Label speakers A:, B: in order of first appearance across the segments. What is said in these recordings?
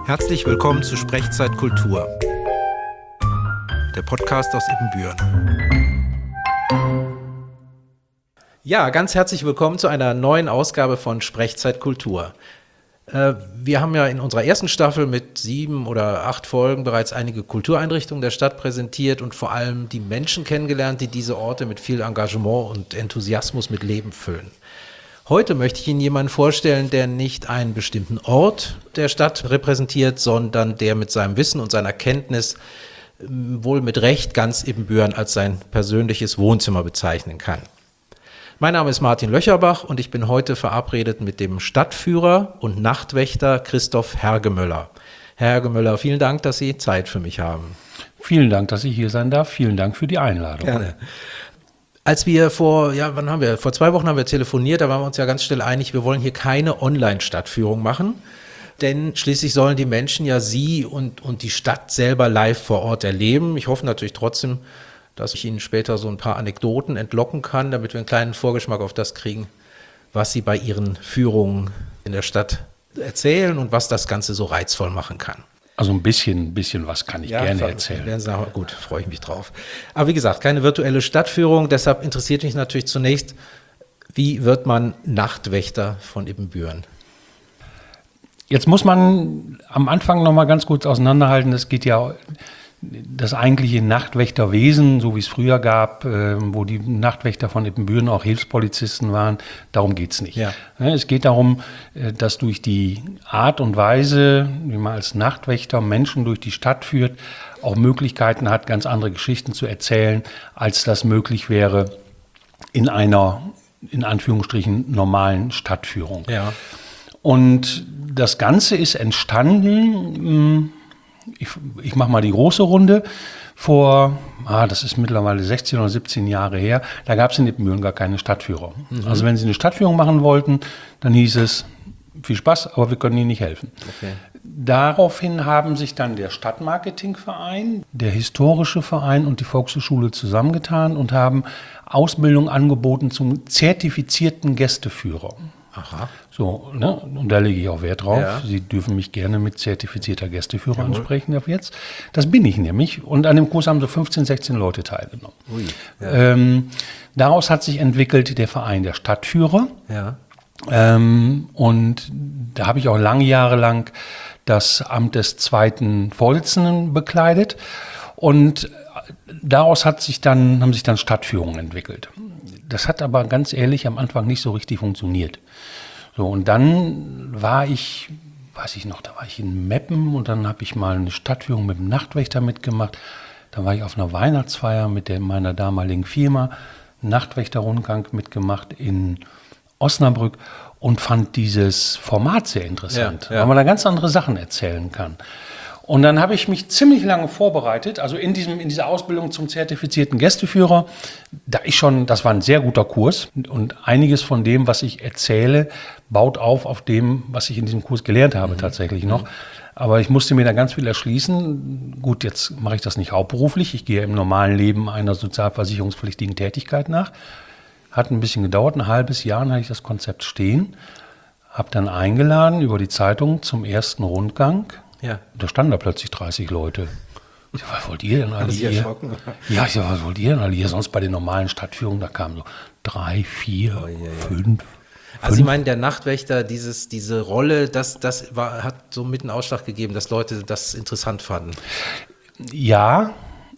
A: Herzlich willkommen zu Sprechzeit Kultur, der Podcast aus Ibbenbüren. Ja, ganz herzlich willkommen zu einer neuen Ausgabe von Sprechzeit Kultur. Wir haben ja in unserer ersten Staffel mit 7 oder 8 Folgen bereits einige Kultureinrichtungen der Stadt präsentiert und vor allem die Menschen kennengelernt, die diese Orte mit viel Engagement und Enthusiasmus mit Leben füllen. Heute möchte ich Ihnen jemanden vorstellen, der nicht einen bestimmten Ort der Stadt repräsentiert, sondern der mit seinem Wissen und seiner Kenntnis wohl mit Recht ganz Ibbenbüren als sein persönliches Wohnzimmer bezeichnen kann. Mein Name ist Martin Löcherbach und ich bin heute verabredet mit dem Stadtführer und Nachtwächter Christoph Hergemöller. Herr Hergemöller, vielen Dank, dass Sie Zeit für mich haben.
B: Vielen Dank, dass ich hier sein darf. Vielen Dank für die Einladung.
A: Gerne. Als wir vor 2 Wochen haben wir telefoniert, da waren wir uns ja ganz schnell einig, wir wollen hier keine Online-Stadtführung machen, denn schließlich sollen die Menschen ja Sie und die Stadt selber live vor Ort erleben. Ich hoffe natürlich trotzdem, dass ich Ihnen später so ein paar Anekdoten entlocken kann, damit wir einen kleinen Vorgeschmack auf das kriegen, was Sie bei Ihren Führungen in der Stadt erzählen und was das Ganze so reizvoll machen kann.
B: Also ein bisschen was kann ich gerne erzählen.
A: Werden Sie sagen, gut, freue ich mich drauf. Aber wie gesagt, keine virtuelle Stadtführung, deshalb interessiert mich natürlich zunächst, wie wird man Nachtwächter von Ibbenbüren?
B: Jetzt muss man am Anfang noch mal ganz kurz auseinanderhalten, es geht ja das eigentliche Nachtwächterwesen, so wie es früher gab, wo die Nachtwächter von Ibbenbüren auch Hilfspolizisten waren, darum geht es nicht. Ja. Es geht darum, dass durch die Art und Weise, wie man als Nachtwächter Menschen durch die Stadt führt, auch Möglichkeiten hat, ganz andere Geschichten zu erzählen, als das möglich wäre in einer, in Anführungsstrichen, normalen Stadtführung. Ja. Und das Ganze ist entstanden, ich mache mal die große Runde, das ist mittlerweile 16 oder 17 Jahre her, da gab es in Ibbenbüren gar keine Stadtführer. Also wenn Sie eine Stadtführung machen wollten, dann hieß es, viel Spaß, aber wir können Ihnen nicht helfen. Okay. Daraufhin haben sich dann der Stadtmarketingverein, der historische Verein und die Volkshochschule zusammengetan und haben Ausbildung angeboten zum zertifizierten Gästeführer. Aha. So, ne? Und da lege ich auch Wert drauf. Ja. Sie dürfen mich gerne mit zertifizierter Gästeführer ansprechen ab jetzt. Das bin ich nämlich. Und an dem Kurs haben so 15, 16 Leute teilgenommen. Ui, ja. Daraus hat sich entwickelt der Verein der Stadtführer. Ja. Und da habe ich auch lange Jahre lang das Amt des zweiten Vorsitzenden bekleidet. Und daraus haben sich dann Stadtführungen entwickelt. Das hat aber ganz ehrlich am Anfang nicht so richtig funktioniert. So, und dann war ich in Meppen und dann habe ich mal eine Stadtführung mit dem Nachtwächter mitgemacht. Dann war ich auf einer Weihnachtsfeier mit meiner damaligen Firma, Nachtwächterrundgang mitgemacht in Osnabrück und fand dieses Format sehr interessant, weil man da ganz andere Sachen erzählen kann. Und dann habe ich mich ziemlich lange vorbereitet, also in dieser Ausbildung zum zertifizierten Gästeführer. Das war ein sehr guter Kurs und einiges von dem, was ich erzähle, baut auf dem, was ich in diesem Kurs gelernt habe tatsächlich noch. Aber ich musste mir da ganz viel erschließen. Gut, jetzt mache ich das nicht hauptberuflich. Ich gehe im normalen Leben einer sozialversicherungspflichtigen Tätigkeit nach. Hat ein bisschen gedauert, ein halbes Jahr, dann hatte ich das Konzept stehen. Habe dann eingeladen über die Zeitung zum ersten Rundgang. Ja. Da standen da plötzlich 30 Leute. Ich sag, was wollt ihr denn alle hier? Ja, ich sag, was wollt ihr denn alle hier? Sonst bei den normalen Stadtführungen, da kamen so 3, 4, 5.
A: Also Sie meinen, der Nachtwächter, diese Rolle, hat so mit einen Ausschlag gegeben, dass Leute das interessant fanden?
B: Ja,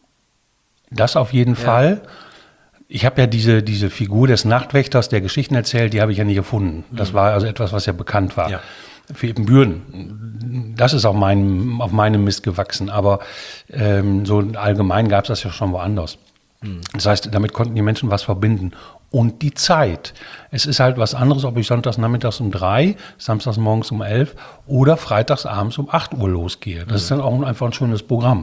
B: das auf jeden Fall. Ich habe ja diese Figur des Nachtwächters, der Geschichten erzählt, die habe ich ja nicht erfunden. Das war also etwas, was ja bekannt war. Ja. Für Ibbenbüren. Das ist auf meinem Mist gewachsen, aber so allgemein gab es das ja schon woanders. Das heißt, damit konnten die Menschen was verbinden. Und die Zeit. Es ist halt was anderes, ob ich sonntags nachmittags um 3, samstags morgens um 11 oder freitags abends um 8 Uhr losgehe. Das ist dann auch einfach ein schönes Programm.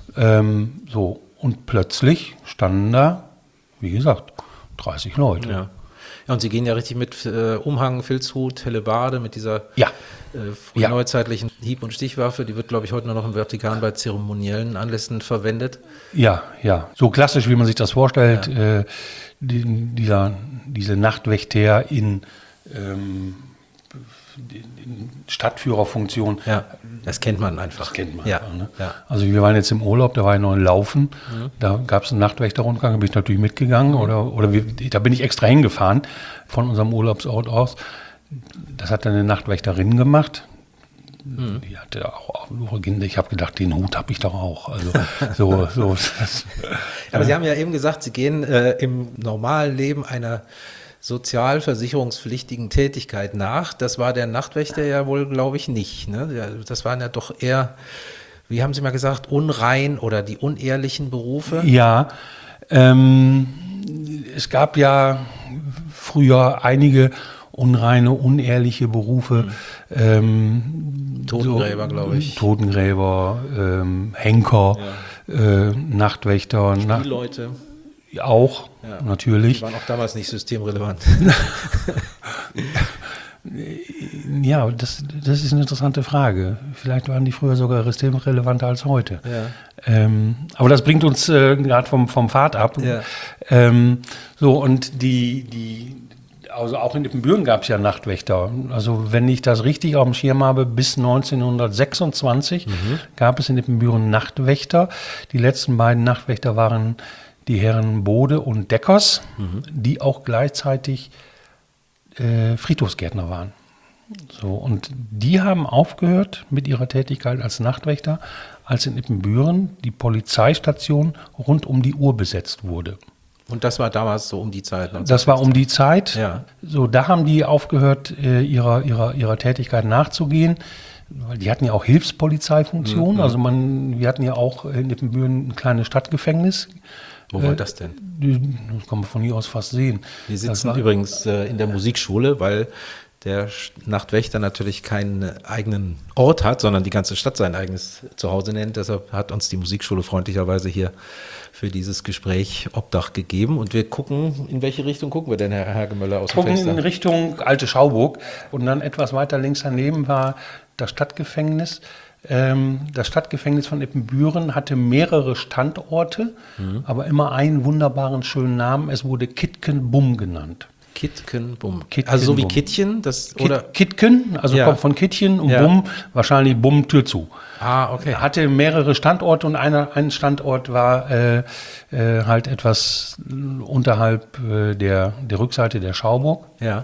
B: So. Und plötzlich standen da, wie gesagt, 30 Leute.
A: Ja. Ja, und Sie gehen ja richtig mit Umhang, Filzhut, Hellebarde, mit dieser neuzeitlichen Hieb- und Stichwaffe. Die wird, glaube ich, heute nur noch im Vatikan bei zeremoniellen Anlässen verwendet.
B: Ja. So klassisch, wie man sich das vorstellt. Ja. Diese Nachtwächter in Stadtführerfunktion.
A: Ja, das kennt man einfach.
B: Das kennt man.
A: Ja.
B: Einfach, ne?
A: Ja.
B: Also wir waren jetzt im Urlaub, da war ich noch in Laufen, da gab es einen Nachtwächterrundgang, da bin ich natürlich mitgegangen da bin ich extra hingefahren von unserem Urlaubsort aus. Das hat dann eine Nachtwächterin gemacht. Die hatte auch ich habe gedacht, den Hut habe ich doch auch. Also
A: Aber Sie haben ja eben gesagt, Sie gehen im normalen Leben einer sozialversicherungspflichtigen Tätigkeit nach. Das war der Nachtwächter ja wohl, glaube ich, nicht. Ne? Das waren ja doch eher, wie haben Sie mal gesagt, unrein oder die unehrlichen Berufe?
B: Ja, es gab ja früher einige unreine, unehrliche Berufe.
A: Totengräber, glaube ich.
B: Totengräber, Henker, Nachtwächter.
A: Spielleute.
B: Auch, natürlich.
A: Die waren auch damals nicht systemrelevant.
B: Ja, das ist eine interessante Frage. Vielleicht waren die früher sogar systemrelevanter als heute.
A: Ja.
B: Aber das bringt uns gerade vom Pfad ab.
A: Ja.
B: Und also auch in Ippenbüren gab es ja Nachtwächter. Also wenn ich das richtig auf dem Schirm habe, bis 1926 gab es in Ippenbüren Nachtwächter. Die letzten beiden Nachtwächter waren die Herren Bode und Deckers, die auch gleichzeitig Friedhofsgärtner waren. So, und die haben aufgehört mit ihrer Tätigkeit als Nachtwächter, als in Ippenbüren die Polizeistation rund um die Uhr besetzt wurde.
A: Und das war damals so um die Zeit?
B: Das war um die Zeit.
A: Ja.
B: So, da haben die aufgehört, ihrer Tätigkeit nachzugehen. Weil die hatten ja auch Hilfspolizeifunktion. Also wir hatten ja auch in Ippenbüren ein kleines Stadtgefängnis.
A: Wo war das denn?
B: Das kann man von hier aus fast sehen.
A: Wir sitzen übrigens in der Musikschule, weil der Nachtwächter natürlich keinen eigenen Ort hat, sondern die ganze Stadt sein eigenes Zuhause nennt. Deshalb hat uns die Musikschule freundlicherweise hier für dieses Gespräch Obdach gegeben. Und wir gucken, in welche Richtung gucken wir denn, Herr Hagemöller, aus dem
B: Gucken
A: Fenster?
B: in Richtung Alte Schauburg. Und dann etwas weiter links daneben war das Stadtgefängnis. Das Stadtgefängnis von Ippenbüren hatte mehrere Standorte, aber immer einen wunderbaren, schönen Namen. Es wurde Kitkenbum genannt.
A: Kitkenbum.
B: Kitkenbum.
A: Also so wie Kittchen?
B: Kitken, also
A: Ja.
B: kommt von Kittchen und
A: Ja.
B: Bum, wahrscheinlich Bum, Tür zu.
A: Ah, okay.
B: Hatte mehrere Standorte und ein Standort war halt etwas unterhalb der Rückseite der Schauburg.
A: Ja.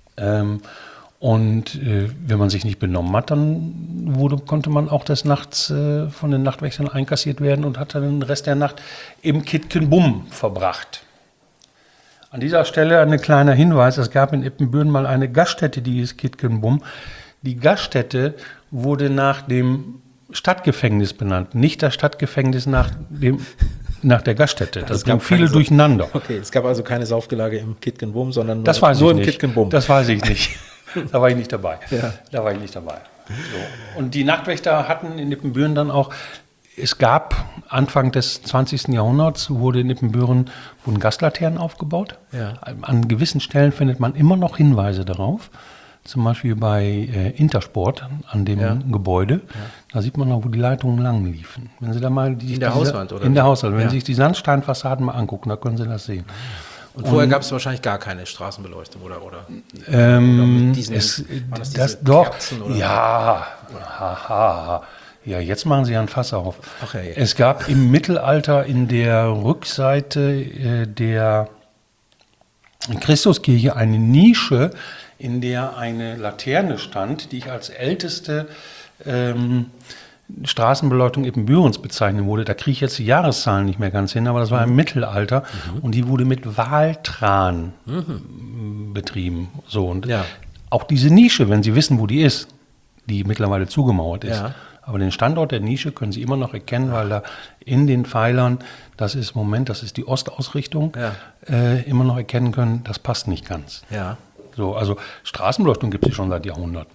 B: Wenn man sich nicht benommen hat, dann konnte man auch des Nachts von den Nachtwächtern einkassiert werden und hat dann den Rest der Nacht im Kitkenbum verbracht. An dieser Stelle ein kleiner Hinweis, es gab in Ippenbüren mal eine Gaststätte, die hieß Kitkenbum. Die Gaststätte wurde nach dem Stadtgefängnis benannt, nicht das Stadtgefängnis nach der Gaststätte. Das bringt viele durcheinander.
A: Okay, es gab also keine Saufgelage im Kitkenbum, sondern
B: Das weiß
A: nur
B: ich
A: im
B: nicht.
A: Kitkenbum.
B: Das weiß ich nicht. Da war ich nicht dabei.
A: Ja.
B: Da war ich nicht dabei. So. Und die Nachtwächter hatten in Ippenbüren dann auch, es gab Anfang des 20. Jahrhunderts, wurden Gaslaternen aufgebaut.
A: Ja.
B: An gewissen Stellen findet man immer noch Hinweise darauf. Zum Beispiel bei Intersport an dem Gebäude. Ja. Da sieht man noch, wo die Leitungen lang liefen. Wenn Sie da mal
A: in der Hauswand, oder?
B: In der Hauswand. Wenn Sie sich die Sandsteinfassaden mal angucken, da können Sie das sehen.
A: Und vorher gab es wahrscheinlich gar keine Straßenbeleuchtung, oder mit diesen,
B: Kerzen,
A: oder?
B: Ja, haha. Ja, jetzt machen Sie ja ein Fass auf.
A: Ach, ja.
B: Es gab im Mittelalter in der Rückseite der Christuskirche eine Nische, in der eine Laterne stand, die ich als älteste Straßenbeleuchtung Ippenbürens bezeichnen wurde. Da kriege ich jetzt die Jahreszahlen nicht mehr ganz hin, aber das war im Mittelalter und die wurde mit Waltran betrieben. So, und auch diese Nische, wenn Sie wissen, wo die ist, die mittlerweile zugemauert ist, aber den Standort der Nische können Sie immer noch erkennen, weil da in den Pfeilern, das ist die Ostausrichtung, immer noch erkennen können, das passt nicht ganz.
A: Ja.
B: So, also Straßenbeleuchtung gibt es schon seit Jahrhunderten.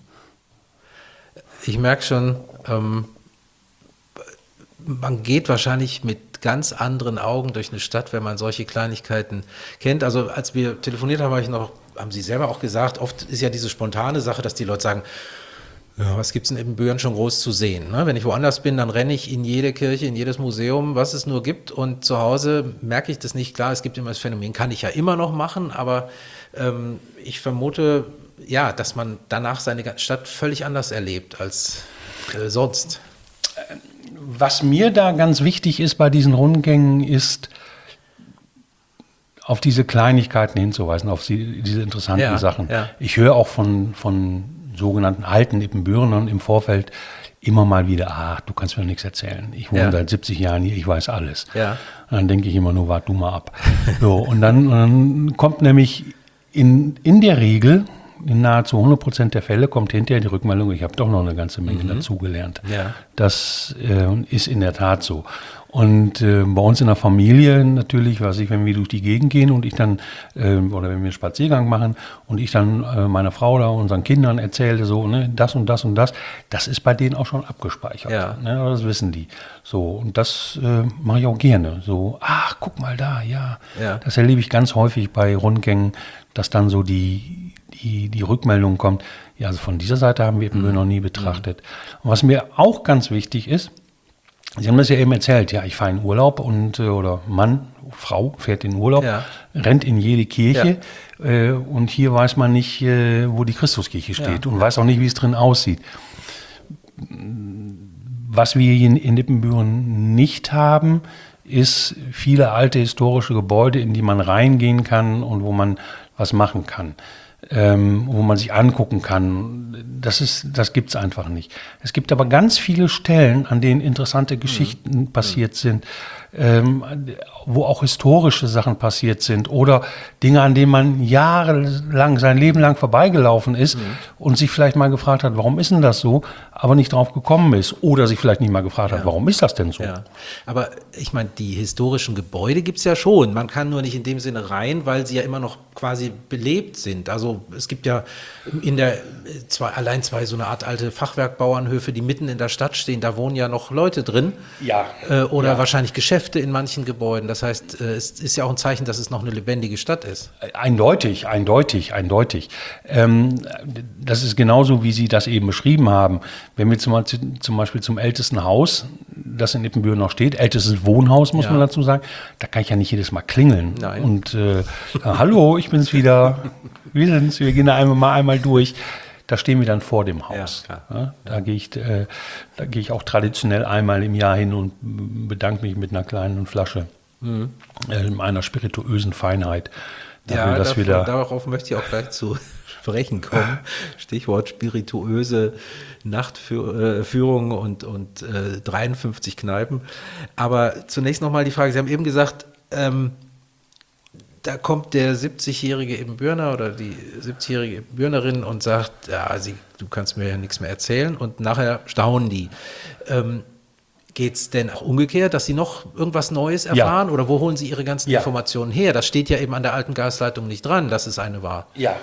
A: Ich merke schon, man geht wahrscheinlich mit ganz anderen Augen durch eine Stadt, wenn man solche Kleinigkeiten kennt. Also als wir telefoniert haben, haben Sie selber auch gesagt, oft ist ja diese spontane Sache, dass die Leute sagen, ja, was gibt es in Ippenbüren schon groß zu sehen? Ne? Wenn ich woanders bin, dann renne ich in jede Kirche, in jedes Museum, was es nur gibt. Und zu Hause merke ich das nicht. Klar, es gibt immer das Phänomen, kann ich ja immer noch machen, aber ich vermute, dass man danach seine Stadt völlig anders erlebt als sonst.
B: Was mir da ganz wichtig ist bei diesen Rundgängen, ist, auf diese Kleinigkeiten hinzuweisen, auf diese interessanten Sachen. Ja. Ich höre auch von sogenannten alten Ippenbürnern im Vorfeld immer mal wieder, du kannst mir nichts erzählen. Ich wohne seit 70 Jahren hier, ich weiß alles. Ja. Und dann denke ich immer nur, wart du mal ab. So, und dann kommt nämlich in der Regel, in nahezu 100% der Fälle, kommt hinterher die Rückmeldung, ich habe doch noch eine ganze Menge dazugelernt. Ja. Das ist in der Tat so. Und bei uns in der Familie natürlich, wenn wir durch die Gegend gehen und ich dann, oder wenn wir einen Spaziergang machen und ich dann meiner Frau oder unseren Kindern erzähle, so, ne, das und das und das, das ist bei denen auch schon abgespeichert. Ja. Ne, das wissen die. So, und das mache ich auch gerne. So, guck mal da, ja. Das erlebe ich ganz häufig bei Rundgängen, dass dann so die Rückmeldung kommt, ja, also von dieser Seite haben wir Ippenbüren noch nie betrachtet. Und was mir auch ganz wichtig ist, Sie haben das ja eben erzählt, ja, ich fahre in Urlaub oder Mann, Frau fährt in Urlaub, rennt in jede Kirche und hier weiß man nicht, wo die Christuskirche steht und weiß auch nicht, wie es drin aussieht. Was wir hier in Ippenbüren nicht haben, ist viele alte historische Gebäude, in die man reingehen kann und wo man was machen kann. Wo man sich angucken kann. Das gibt's einfach nicht. Es gibt aber ganz viele Stellen, an denen interessante Geschichten passiert sind, wo auch historische Sachen passiert sind oder Dinge, an denen man jahrelang, sein Leben lang vorbeigelaufen ist und sich vielleicht mal gefragt hat, warum ist denn das so, aber nicht drauf gekommen ist oder sich vielleicht nicht mal gefragt hat, warum ist das denn so? Ja.
A: Aber ich meine, die historischen Gebäude gibt's ja schon. Man kann nur nicht in dem Sinne rein, weil sie ja immer noch quasi belebt sind. Also es gibt ja allein zwei so eine Art alte Fachwerkbauernhöfe, die mitten in der Stadt stehen, da wohnen ja noch Leute drin. Ja. Oder wahrscheinlich Geschäfte in manchen Gebäuden. Das heißt, es ist ja auch ein Zeichen, dass es noch eine lebendige Stadt ist.
B: Eindeutig. Das ist genauso, wie Sie das eben beschrieben haben. Wenn wir zum Beispiel zum ältesten Haus, das in Ippenbüren noch steht, ältestes Wohnhaus, muss man dazu sagen, da kann ich ja nicht jedes Mal klingeln. Nein. Und hallo, ich bin's wieder. Wir gehen da einmal durch. Da stehen wir dann vor dem Haus. Ja, da gehe ich auch traditionell einmal im Jahr hin und bedanke mich mit einer kleinen Flasche einer spirituösen Feinheit.
A: Darauf möchte ich auch gleich zu sprechen kommen. Stichwort spirituöse Nachtführung und 53 Kneipen. Aber zunächst nochmal die Frage, Sie haben eben gesagt, da kommt der 70-jährige Ibbenbürner oder die 70-jährige Ibbenbürnerin und sagt, du kannst mir ja nichts mehr erzählen, und nachher staunen die. Geht es denn auch umgekehrt, dass Sie noch irgendwas Neues erfahren, oder wo holen Sie Ihre ganzen Informationen her? Das steht ja eben an der alten Gasleitung nicht dran, dass es eine war.
B: Ja,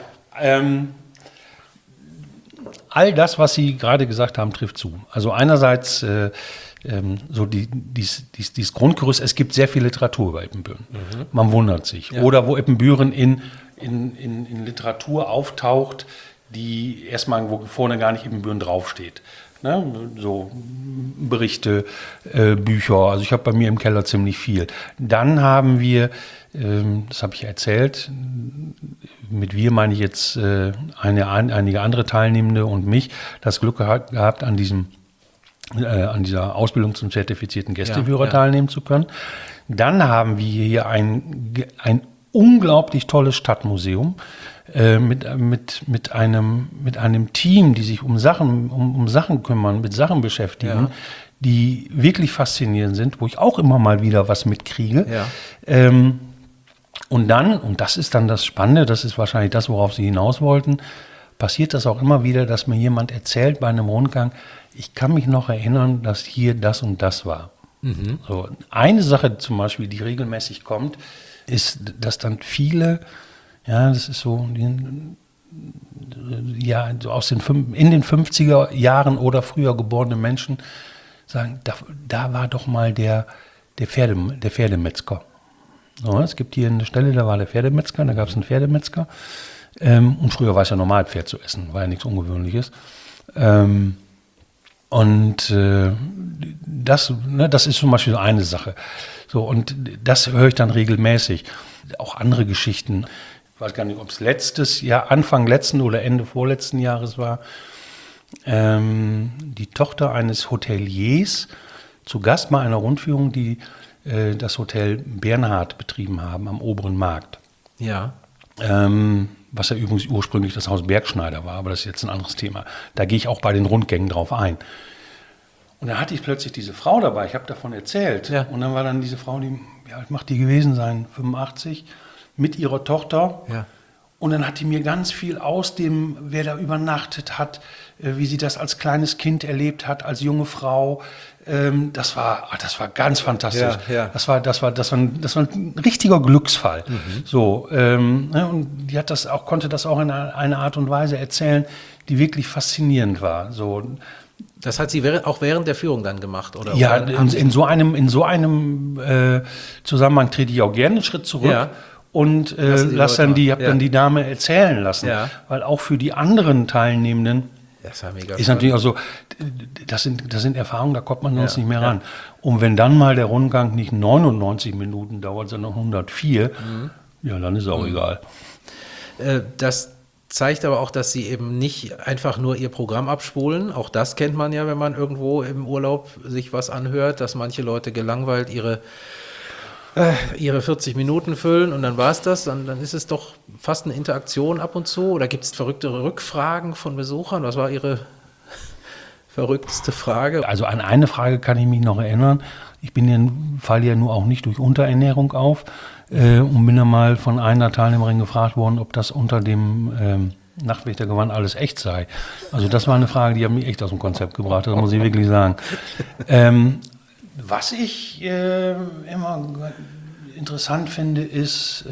B: all das, was Sie gerade gesagt haben, trifft zu. Also einerseits so dieses Grundgerüst, es gibt sehr viel Literatur über Ippenbüren. Man wundert sich. Ja. Oder wo Ippenbüren in Literatur auftaucht, die erstmal, wo vorne gar nicht Ippenbüren draufsteht. Ne? So Berichte, Bücher. Also ich habe bei mir im Keller ziemlich viel. Dann haben wir, das habe ich erzählt, mit wir meine ich jetzt einige andere Teilnehmende und mich, das Glück gehabt, an dieser Ausbildung zum zertifizierten Gästeführer teilnehmen zu können. Dann haben wir hier ein unglaublich tolles Stadtmuseum mit einem Team, die sich um Sachen kümmern, mit Sachen beschäftigen, die wirklich faszinierend sind, wo ich auch immer mal wieder was mitkriege. Ja. Und das ist dann das Spannende, das ist wahrscheinlich das, worauf Sie hinaus wollten, passiert das auch immer wieder, dass mir jemand erzählt bei einem Rundgang, ich kann mich noch erinnern, dass hier das und das war. So, eine Sache zum Beispiel, die regelmäßig kommt, ist, dass dann viele, das ist so, in den 50er Jahren oder früher geborene Menschen sagen, da war doch mal der Pferdemetzger. So, es gibt hier eine Stelle, da war der Pferdemetzger, da gab es einen Pferdemetzger. Und früher war es ja normal, Pferd zu essen, war ja nichts Ungewöhnliches. Das ist zum Beispiel eine Sache. So, und das höre ich dann regelmäßig. Auch andere Geschichten ich weiß gar nicht, ob es letztes Jahr, Anfang letzten oder Ende vorletzten Jahres war, die Tochter eines Hoteliers zu Gast bei einer Rundführung, die das Hotel Bernhard betrieben haben am Oberen Markt.
A: Ja.
B: Was ja übrigens ursprünglich das Haus Bergschneider war, aber das ist jetzt ein anderes Thema. Da gehe ich auch bei den Rundgängen drauf ein. Und da hatte ich plötzlich diese Frau dabei, ich habe davon erzählt. Ja. Und dann war dann diese Frau, wie alt macht die gewesen sein? 85, mit ihrer Tochter.
A: Ja.
B: Und dann hat die mir ganz viel aus dem, wer da übernachtet hat, wie sie das als kleines Kind erlebt hat, als junge Frau. Das war ganz fantastisch.
A: Ja, ja.
B: Das war ein richtiger Glücksfall. So, und die hat konnte das auch in einer Art und Weise erzählen, die wirklich faszinierend war. So.
A: Das hat sie auch während der Führung dann gemacht, oder?
B: Ja, in so einem Zusammenhang trete ich auch gerne einen Schritt zurück. Ja. Und habe dann die Dame erzählen lassen. Ja. Weil auch für die anderen Teilnehmenden
A: das war mega
B: ist natürlich auch so, das sind Erfahrungen, da kommt man sonst nicht mehr ran. Und wenn dann mal der Rundgang nicht 99 Minuten dauert, sondern 104, ja, dann ist auch egal.
A: Das zeigt aber auch, dass sie eben nicht einfach nur ihr Programm abspulen. Auch das kennt man ja, wenn man irgendwo im Urlaub sich was anhört, dass manche Leute gelangweilt ihre 40 Minuten füllen und dann war es das, dann ist es doch fast eine Interaktion ab und zu. Oder gibt es verrückte Rückfragen von Besuchern? Was war Ihre verrückteste Frage?
B: Also an eine Frage kann ich mich noch erinnern. Ich falle ja nur auch nicht durch Unterernährung auf und bin dann mal von einer Teilnehmerin gefragt worden, ob das unter dem Nachtwächtergewand alles echt sei. Also das war eine Frage, die hat mich echt aus dem Konzept gebracht, das muss ich wirklich sagen. Was ich immer interessant finde, ist,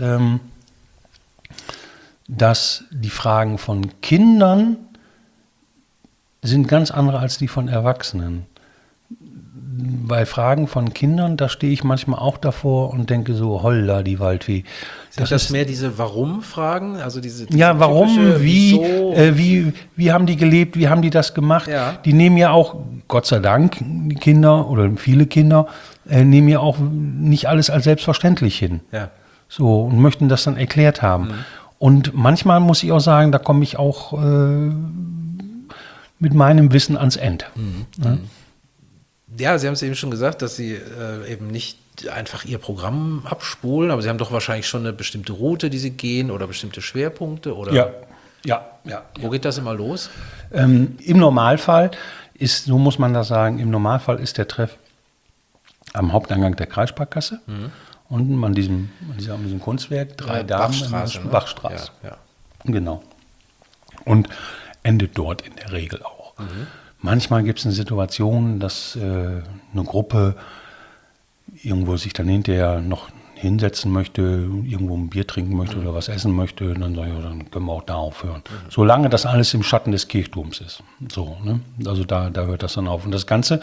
B: dass die Fragen von Kindern sind ganz andere als die von Erwachsenen. Bei Fragen von Kindern, da stehe ich manchmal auch davor und denke so, holla, die Waldfee.
A: Sind das mehr diese Warum-Fragen? Also diese
B: ja, warum,
A: typische,
B: wie haben die gelebt, wie haben die das gemacht? Ja. Die nehmen ja auch, Gott sei Dank, die Kinder oder viele Kinder, nehmen ja auch nicht alles als selbstverständlich hin. Ja. So, und möchten das dann erklärt haben. Und manchmal muss ich auch sagen, da komme ich auch mit meinem Wissen ans Ende.
A: Ja, Sie haben es eben schon gesagt, dass Sie eben nicht einfach Ihr Programm abspulen, aber Sie haben doch wahrscheinlich schon eine bestimmte Route, die Sie gehen oder bestimmte Schwerpunkte, oder?
B: Ja.
A: Wo geht das immer los?
B: Im Normalfall ist, so muss man das sagen, im Normalfall ist der Treff am Haupteingang der Kreissparkasse, unten an diesem Kunstwerk, 3 Damen, Bachstraße. Ja. Genau. Und endet dort in der Regel auch. Manchmal gibt es eine Situation, dass eine Gruppe irgendwo sich dann hinterher noch hinsetzen möchte, irgendwo ein Bier trinken möchte oder was essen möchte, dann sage ich, dann können wir auch da aufhören. Solange das alles im Schatten des Kirchturms ist. So, ne? Also da hört das dann auf. Und das Ganze,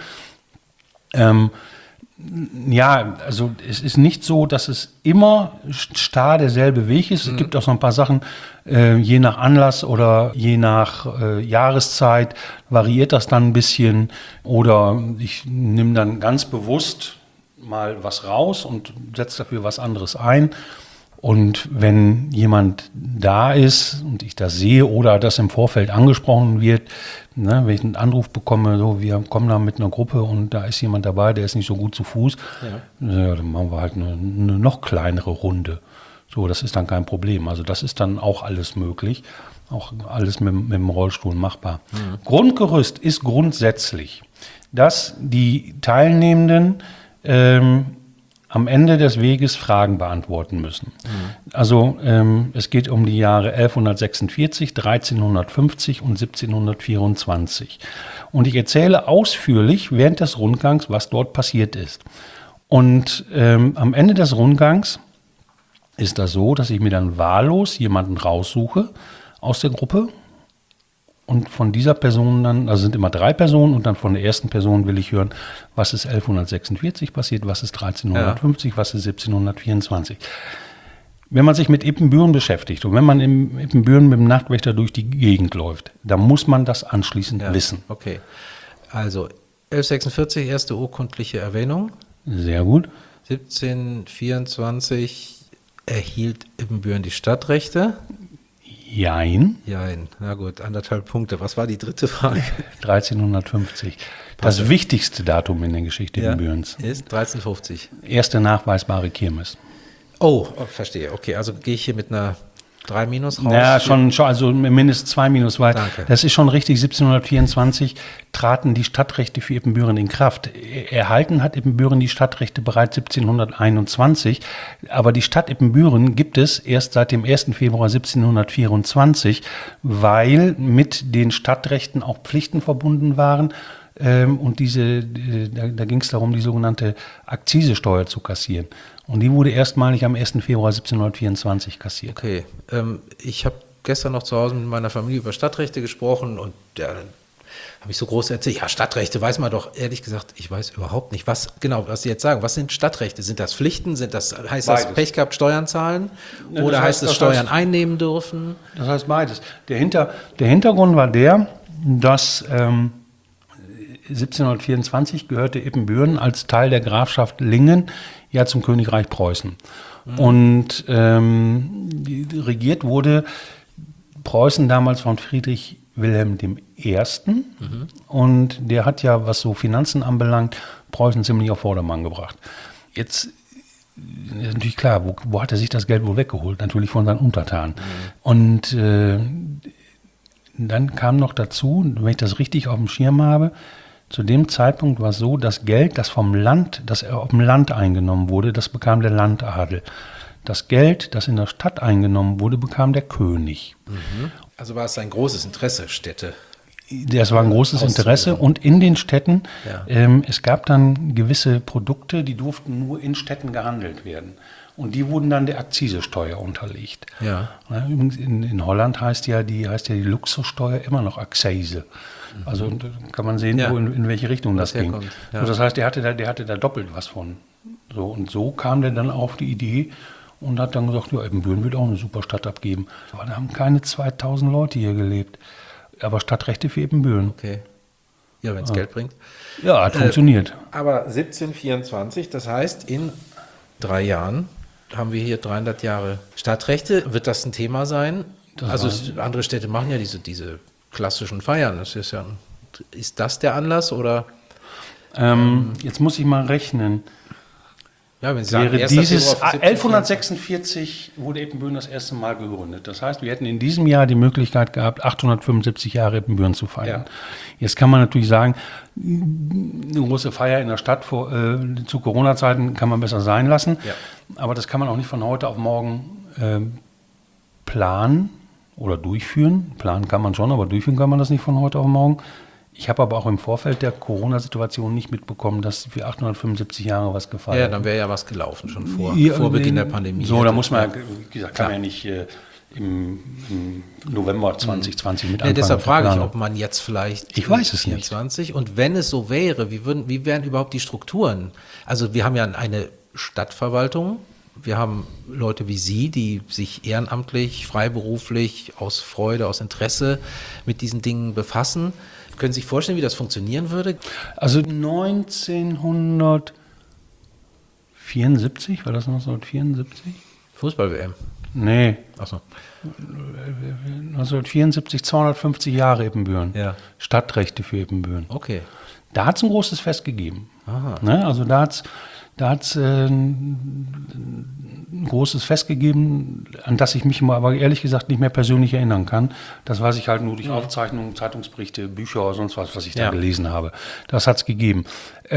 B: also es ist nicht so, dass es immer starr derselbe Weg ist. Es gibt auch so ein paar Sachen, je nach Anlass oder je nach Jahreszeit variiert das dann ein bisschen. Oder ich nehme dann ganz bewusst mal was raus und setze dafür was anderes ein. Und wenn jemand da ist und ich das sehe oder das im Vorfeld angesprochen wird, ne, wenn ich einen Anruf bekomme, so, wir kommen da mit einer Gruppe und da ist jemand dabei, der ist nicht so gut zu Fuß, dann machen wir halt eine noch kleinere Runde. So, das ist dann kein Problem. Also das ist dann auch alles möglich, auch alles mit dem Rollstuhl machbar. Grundgerüst ist grundsätzlich, dass die Teilnehmenden am Ende des Weges Fragen beantworten müssen. Also es geht um die Jahre 1146, 1350 und 1724. Und ich erzähle ausführlich während des Rundgangs, was dort passiert ist. Und am Ende des Rundgangs ist das so, dass ich mir dann wahllos jemanden raussuche aus der Gruppe. Und von dieser Person dann, also sind immer 3 Personen, und dann von der ersten Person will ich hören, was ist 1146 passiert, was ist 1350, was ist 1724. Wenn man sich mit Ippenbüren beschäftigt und wenn man in Ippenbüren mit dem Nachtwächter durch die Gegend läuft, dann muss man das anschließend wissen.
A: Okay, also 1146, erste urkundliche Erwähnung.
B: Sehr gut.
A: 1724 erhielt Ibbenbüren die Stadtrechte?
B: Jein.
A: Jein, na gut, 1,5 Punkte. Was war die dritte Frage?
B: 1350. Das wichtigste Datum in der Geschichte Ibbenbürens.
A: Ist 1350.
B: Erste nachweisbare Kirmes.
A: Oh, verstehe. Okay, also gehe ich hier mit einer 3 minus raus?
B: Ja, schon, also mindestens 2 minus, weil
A: Danke.
B: das ist schon richtig. 1724 traten die Stadtrechte für Ibbenbüren in Kraft. Erhalten hat Ibbenbüren die Stadtrechte bereits 1721, aber die Stadt Ibbenbüren gibt es erst seit dem 1. Februar 1724, weil mit den Stadtrechten auch Pflichten verbunden waren. Und da ging es darum, die sogenannte Akzisesteuer zu kassieren. Und die wurde erstmalig am 1. Februar 1724 kassiert.
A: Okay, ich habe gestern noch zu Hause mit meiner Familie über Stadtrechte gesprochen und dann habe ich so groß erzählt, ja, Stadtrechte weiß man doch, ehrlich gesagt, ich weiß überhaupt nicht, was Sie jetzt sagen. Was sind Stadtrechte? Sind das Pflichten? Heißt das Pech gehabt, Steuern zahlen?
B: Ja,
A: Oder heißt es Steuern einnehmen dürfen?
B: Das heißt beides. Der Hintergrund war der, dass 1724 gehörte Ibbenbüren als Teil der Grafschaft Lingen ja zum Königreich Preußen. Und regiert wurde Preußen damals von Friedrich Wilhelm I. Und der hat ja, was so Finanzen anbelangt, Preußen ziemlich auf Vordermann gebracht. Jetzt ist natürlich klar, wo hat er sich das Geld wohl weggeholt? Natürlich von seinen Untertanen. Und dann kam noch dazu, wenn ich das richtig auf dem Schirm habe, zu dem Zeitpunkt war es so, das Geld, das auf dem Land eingenommen wurde, das bekam der Landadel. Das Geld, das in der Stadt eingenommen wurde, bekam der König.
A: Also war es ein großes Interesse, Städte.
B: Das war ein großes Interesse und in den Städten, es gab dann gewisse Produkte, die durften nur in Städten gehandelt werden. Und die wurden dann der Akzisesteuer unterlegt.
A: Ja.
B: Übrigens in Holland heißt ja die Luxussteuer immer noch Akzise. Also kann man sehen, in welche Richtung das ging. Ja. Also das heißt, der hatte da doppelt was von. So, und so kam der dann auf die Idee und hat dann gesagt, ja, Ibbenbüren wird auch eine super Stadt abgeben. Aber da haben keine 2000 Leute hier gelebt. Aber Stadtrechte für Ibbenbüren.
A: Okay. Ja, wenn es Geld bringt.
B: Ja, hat funktioniert.
A: Aber 1724, das heißt, in 3 Jahren haben wir hier 300 Jahre Stadtrechte. Wird das ein Thema sein? Andere Städte machen ja diese klassischen Feiern. Ist das der Anlass oder?
B: Jetzt muss ich mal rechnen.
A: Ja, wenn Sie sagen,
B: 1146 wurde Ibbenbüren das erste Mal gegründet. Das heißt, wir hätten in diesem Jahr die Möglichkeit gehabt, 875 Jahre Ibbenbüren zu feiern. Ja. Jetzt kann man natürlich sagen, eine große Feier in der Stadt zu Corona-Zeiten kann man besser sein lassen. Ja. Aber das kann man auch nicht von heute auf morgen planen oder durchführen. Planen kann man schon, aber durchführen kann man das nicht von heute auf morgen. Ich habe aber auch im Vorfeld der Corona-Situation nicht mitbekommen, dass für 875 Jahre was gefeiert wird.
A: Ja, dann wäre ja was gelaufen schon vor Beginn der Pandemie.
B: So, da muss man, wie gesagt, kann man ja nicht im November 2020 mit anfangen.
A: Deshalb frage ich, ob man jetzt vielleicht
B: ich weiß es
A: 24 nicht. Und wenn es so wäre, wie wären überhaupt die Strukturen? Also wir haben ja eine Stadtverwaltung, wir haben Leute wie Sie, die sich ehrenamtlich, freiberuflich, aus Freude, aus Interesse mit diesen Dingen befassen. Können Sie sich vorstellen, wie das funktionieren würde?
B: Also 1974, war das 1974?
A: Fußball-WM?
B: Nee.
A: Achso.
B: 1974, 250 Jahre Ibbenbüren.
A: Ja.
B: Stadtrechte für Ibbenbüren.
A: Okay.
B: Da hat es ein großes Fest gegeben.
A: Aha.
B: Ne? Also da hat es ein großes Fest gegeben, an das ich mich aber ehrlich gesagt nicht mehr persönlich erinnern kann. Das weiß ich halt nur durch Aufzeichnungen, Zeitungsberichte, Bücher oder sonst was ich da gelesen habe. Das hat es gegeben.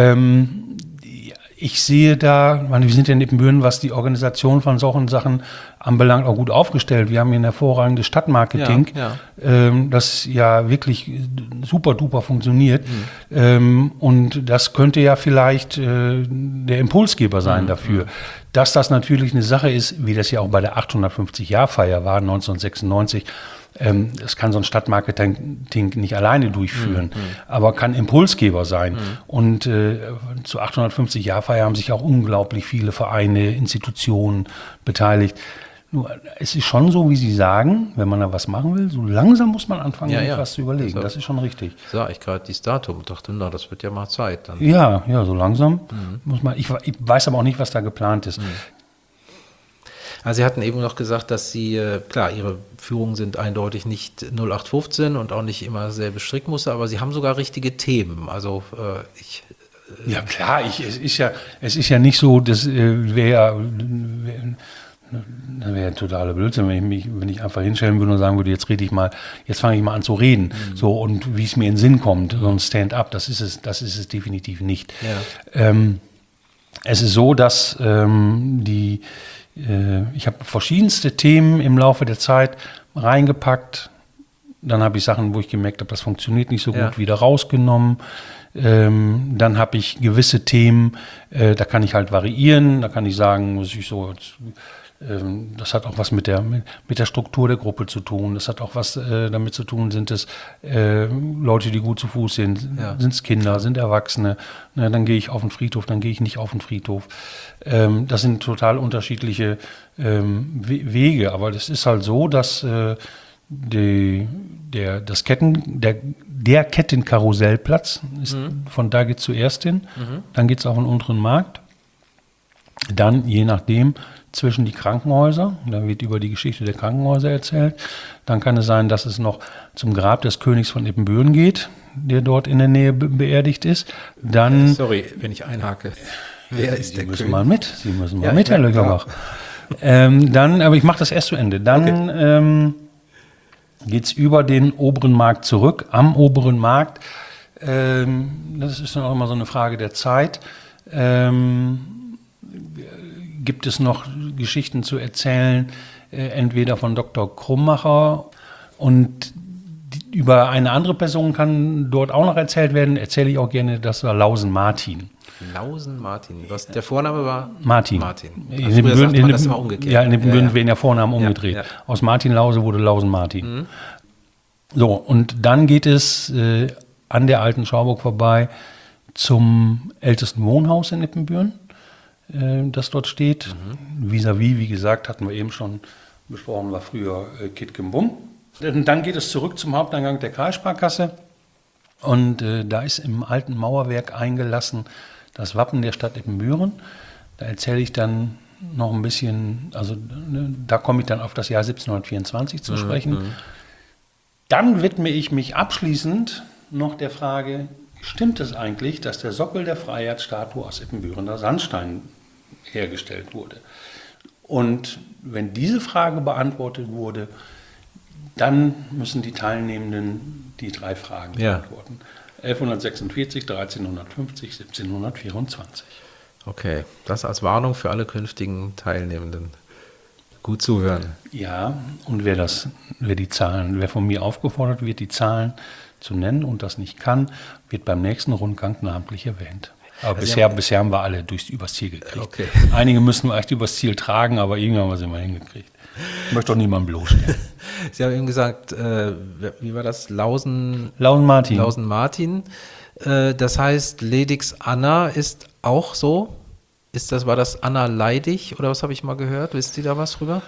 B: Ich sehe da, wir sind ja in Ibbenbüren, was die Organisation von solchen Sachen anbelangt, auch gut aufgestellt. Wir haben hier ein hervorragendes Stadtmarketing, das ja wirklich super duper funktioniert. Und das könnte ja vielleicht der Impulsgeber sein dafür. Dass das natürlich eine Sache ist, wie das ja auch bei der 850-Jahr-Feier war, 1996, das kann so ein Stadtmarketing nicht alleine durchführen, aber kann Impulsgeber sein. Und zu 850-Jahr-Feier haben sich auch unglaublich viele Vereine, Institutionen beteiligt. Nur, es ist schon so, wie Sie sagen, wenn man da was machen will, so langsam muss man anfangen, was zu überlegen. Das ist schon richtig.
A: Sah ich gerade dieses Datum und dachte, na, das wird ja mal Zeit. Dann.
B: Ja, so langsam muss man. Ich weiß aber auch nicht, was da geplant ist.
A: Also Sie hatten eben noch gesagt, dass Sie, klar, Ihre Führungen sind eindeutig nicht 0815 und auch nicht immer selbe Strickmuster, aber Sie haben sogar richtige Themen. Also
B: Ja klar, es ist ja nicht so, das wäre totaler Blödsinn, wenn ich einfach hinstellen würde und sagen würde, jetzt fange ich mal an zu reden, so, und wie es mir in den Sinn kommt, so ein Stand-up, das ist es definitiv nicht.
A: Ja.
B: Es ist so, dass ich habe verschiedenste Themen im Laufe der Zeit reingepackt. Dann habe ich Sachen, wo ich gemerkt habe, das funktioniert nicht so gut, wieder rausgenommen. Dann habe ich gewisse Themen, da kann ich halt variieren. Da kann ich sagen, das hat auch was mit der Struktur der Gruppe zu tun. Das hat auch was damit zu tun, sind es Leute, die gut zu Fuß sind, sind es Kinder, sind Erwachsene. Na, dann gehe ich auf den Friedhof, dann gehe ich nicht auf den Friedhof. Das sind total unterschiedliche Wege. Aber das ist halt so, dass der Kettenkarussellplatz ist, von da geht es zuerst hin. Dann geht es auf den unteren Markt. Dann, je nachdem, zwischen die Krankenhäuser. Da wird über die Geschichte der Krankenhäuser erzählt. Dann kann es sein, dass es noch zum Grab des Königs von Ippenbüren geht, der dort in der Nähe beerdigt ist. Dann,
A: sorry, wenn ich einhake. Wer ist der König?
B: Sie müssen mal mit, Herr Löcherbach. Aber ich mache das erst zu Ende. Dann geht es über den oberen Markt zurück. Am oberen Markt, das ist dann auch immer so eine Frage der Zeit, gibt es noch Geschichten zu erzählen, entweder von Dr. Krummacher und über eine andere Person kann dort auch noch erzählt werden, erzähle ich auch gerne, das war Lausen Martin.
A: Lausen Martin, was der Vorname war?
B: Martin.
A: Also früher sagt man das immer umgekehrt.
B: Ja, in den Bünden werden ja Vornamen umgedreht.
A: Ja.
B: Aus Martin Lause wurde Lausen Martin. So, und dann geht es an der alten Schauburg vorbei zum ältesten Wohnhaus in Ippenbüren, das dort steht. Vis-à-vis, wie gesagt, hatten wir eben schon besprochen, war früher Kitgenbum. Dann geht es zurück zum Haupteingang der Kreissparkasse und da ist im alten Mauerwerk eingelassen das Wappen der Stadt Ippenbüren. Da erzähle ich dann noch ein bisschen, also da komme ich dann auf das Jahr 1724 zu sprechen. Dann widme ich mich abschließend noch der Frage, stimmt es eigentlich, dass der Sockel der Freiheitsstatue aus Ippenbürener Sandstein hergestellt wurde? Und wenn diese Frage beantwortet wurde, dann müssen die Teilnehmenden die 3 Fragen beantworten. 1146, 1350, 1724.
A: Okay, das als Warnung für alle künftigen Teilnehmenden. Gut zuhören.
B: Ja, und wer von mir aufgefordert wird, die Zahlen zu nennen und das nicht kann, wird beim nächsten Rundgang namentlich erwähnt. Aber bisher haben wir alle übers Ziel gekriegt.
A: Okay.
B: Einige müssen wir echt übers Ziel tragen, aber irgendwann haben wir sie mal hingekriegt. Ich möchte doch niemanden bloßstellen.
A: Sie haben eben gesagt, wie war das? Lausen Martin. Das heißt, Ledix Anna ist auch so? War das Anna Leidig oder was habe ich mal gehört? Wisst ihr da was drüber?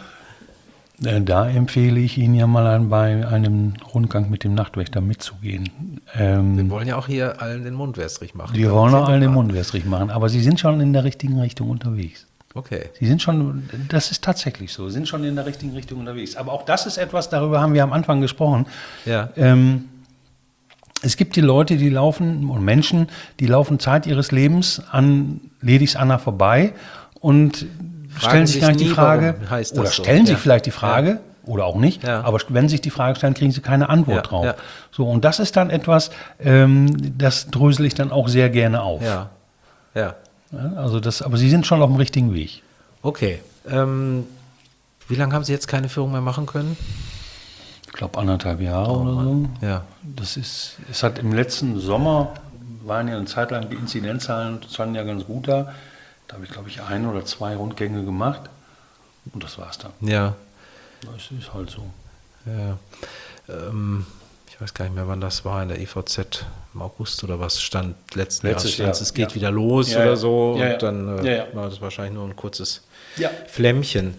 B: Da empfehle ich Ihnen ja mal bei einem Rundgang mit dem Nachtwächter mitzugehen.
A: Wir wollen ja auch hier allen den Mund wässrig machen.
B: Wir wollen auch allen den Mund wässrig machen, aber Sie sind schon in der richtigen Richtung unterwegs.
A: Okay.
B: Das ist tatsächlich so, Sie sind schon in der richtigen Richtung unterwegs. Aber auch das ist etwas, darüber haben wir am Anfang gesprochen.
A: Ja.
B: Es gibt die Leute, und Menschen, die laufen Zeit ihres Lebens an Ledix Anna vorbei und stellen sich gar nicht die Frage, oder stellen sich vielleicht die Frage, oder auch nicht, aber wenn sie sich die Frage stellen, kriegen sie keine Antwort drauf. Ja. So, und das ist dann etwas, das drösel ich dann auch sehr gerne auf.
A: Ja.
B: Also aber Sie sind schon auf dem richtigen Weg.
A: Okay. Wie lange haben Sie jetzt keine Führung mehr machen können?
B: Ich glaube 1,5 Jahre oder so.
A: Ja.
B: Es hat im letzten Sommer, waren ja eine Zeit lang die Inzidenzzahlen standen ja ganz gut da. Da habe ich, glaube ich, 1 oder 2 Rundgänge gemacht und das war's dann.
A: Ja.
B: Das ist halt so.
A: Ja. Ich weiß gar nicht mehr, wann das war, in der EVZ im August oder was stand letztes Jahr. Es geht wieder los oder so.
B: Ja,
A: und dann war das wahrscheinlich nur ein kurzes Flämmchen.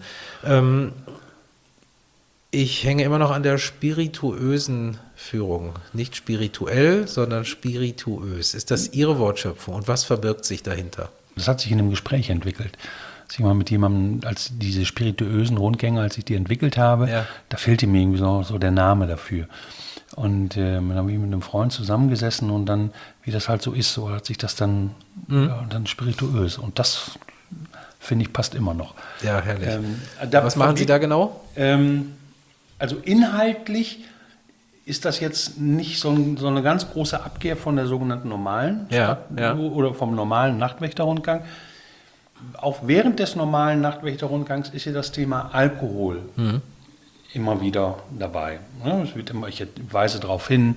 A: Ich hänge immer noch an der spirituösen Führung. Nicht spirituell, sondern spirituös. Ist das Ihre Wortschöpfung und was verbirgt sich dahinter?
B: Das hat sich in einem Gespräch entwickelt. als ich mal mit jemandem, als diese spirituösen Rundgänge, als ich die entwickelt habe, da fehlte mir irgendwie so der Name dafür. Und dann habe ich mit einem Freund zusammengesessen und dann, wie das halt so ist, so hat sich das dann, dann spirituös. Und das, finde ich, passt immer noch.
A: Ja, herrlich. Was machen Sie da genau?
B: Also inhaltlich ist das jetzt nicht so eine ganz große Abkehr von der sogenannten normalen oder vom normalen Nachtwächterrundgang. Auch während des normalen Nachtwächterrundgangs ist hier das Thema Alkohol immer wieder dabei. Es wird immer, ich weise darauf hin,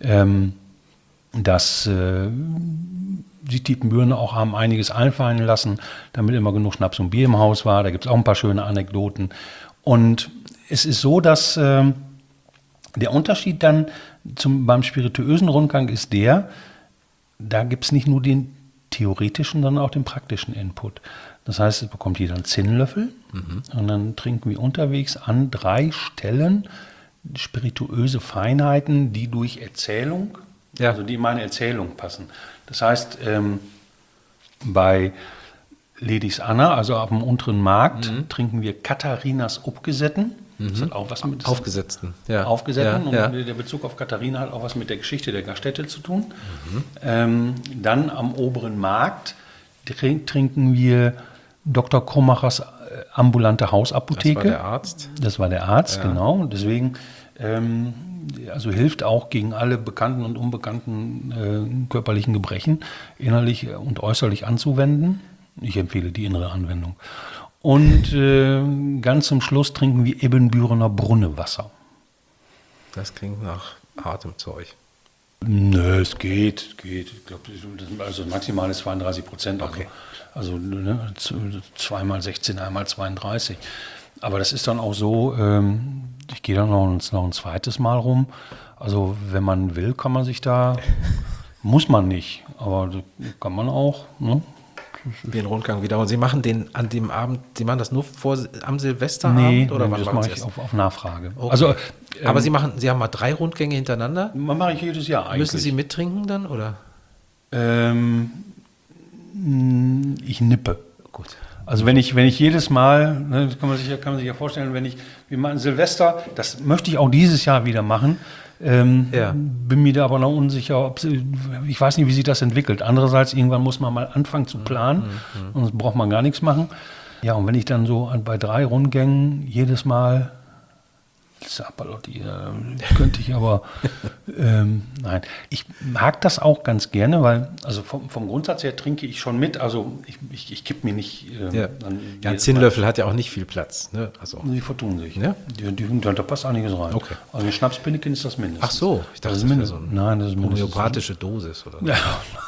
B: dass die Tiepenbürne auch haben einiges einfallen lassen, damit immer genug Schnaps und Bier im Haus war. Da gibt es auch ein paar schöne Anekdoten. Und es ist so, dass der Unterschied dann beim spirituösen Rundgang ist da gibt es nicht nur den theoretischen, sondern auch den praktischen Input. Das heißt, es bekommt jeder einen Zinnlöffel und dann trinken wir unterwegs an 3 Stellen spirituöse Feinheiten, die durch Erzählung, also die in meine Erzählung passen. Das heißt, bei Ledis Anna, also auf dem unteren Markt, trinken wir Katharinas Upgesetten. Das hat auch was mit
A: Aufgesetzten.
B: Aufgesetzten. Und der Bezug auf Katharina hat auch was mit der Geschichte der Gaststätte zu tun. Dann am oberen Markt trinken wir Dr. Krummachers ambulante Hausapotheke. Das war der Arzt, genau. Und deswegen also hilft auch gegen alle bekannten und unbekannten körperlichen Gebrechen innerlich und äußerlich anzuwenden. Ich empfehle die innere Anwendung. Und ganz zum Schluss trinken wir Ebenbürener Brunnenwasser.
A: Das klingt nach hartem Zeug.
B: Nö, es geht. Ich glaube, also maximal ist 32%.
A: Okay.
B: Also 2 mal 16, einmal 32. Aber das ist dann auch so, ich gehe dann noch ein zweites Mal rum. Also wenn man will, kann man sich da, muss man nicht, aber kann man auch, ne?
A: Den Rundgang wieder. Und Sie machen den an dem Abend, Sie machen das nur am Silvesterabend?
B: Oder wann das mache ich auf Nachfrage.
A: Okay. Also, aber Sie haben mal 3 Rundgänge hintereinander?
B: Mache ich jedes Jahr eigentlich.
A: Müssen Sie mittrinken dann, oder?
B: Ich nippe.
A: Gut.
B: Also wenn ich jedes Mal, ne, das kann man sich ja vorstellen, wir machen Silvester, das möchte ich auch dieses Jahr wieder machen. Bin mir da aber noch unsicher, ich weiß nicht, wie sich das entwickelt. Andererseits, irgendwann muss man mal anfangen zu planen, sonst braucht man gar nichts machen. Ja, und wenn ich dann so bei 3 Rundgängen jedes Mal, Sapalotti, könnte ich aber, nein. Ich mag das auch ganz gerne, weil, also vom Grundsatz her trinke ich schon mit, also ich kipp mir nicht.
A: Ein Zinnlöffel hat ja auch nicht viel Platz. Ne? Also.
B: Die vertun sich.
A: Ja?
B: Da passt einiges rein.
A: Okay.
B: Also ein Schnapspinnekin ist das mindestens.
A: Ach so, ich dachte,
B: das wäre so eine
A: homöopathische Dosis oder so.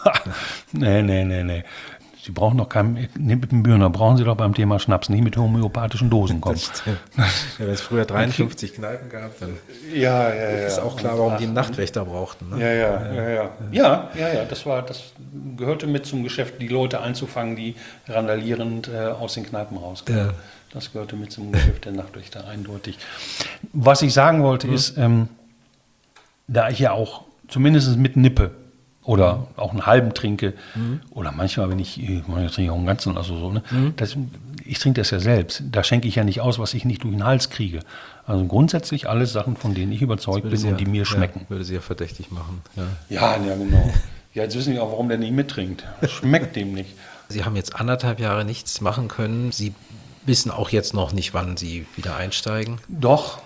B: Nee. Sie brauchen doch mit dem Bühner brauchen Sie doch beim Thema Schnaps nicht mit homöopathischen Dosen kommen.
A: Wenn es früher 53 Kneipen gab, dann ist auch klar, warum die einen Nachtwächter brauchten. Ne?
B: Ja, das gehörte mit zum Geschäft, die Leute einzufangen, die randalierend aus den Kneipen rauskamen. Ja. Das gehörte mit zum Geschäft der Nachtwächter, eindeutig. Was ich sagen wollte ist, da ich ja auch zumindest mit nippe, oder auch einen halben trinke. Oder manchmal, wenn ich trinke auch einen ganzen, also so, ne? Ich trinke das ja selbst. Da schenke ich ja nicht aus, was ich nicht durch den Hals kriege. Also grundsätzlich alles Sachen, von denen ich überzeugt bin und die mir schmecken.
A: Würde sie ja verdächtig machen.
B: Ja, genau. Ja, jetzt wissen wir auch, warum der nicht mittrinkt. Schmeckt dem nicht.
A: Sie haben jetzt 1,5 Jahre nichts machen können. Sie wissen auch jetzt noch nicht, wann Sie wieder einsteigen.
B: Doch.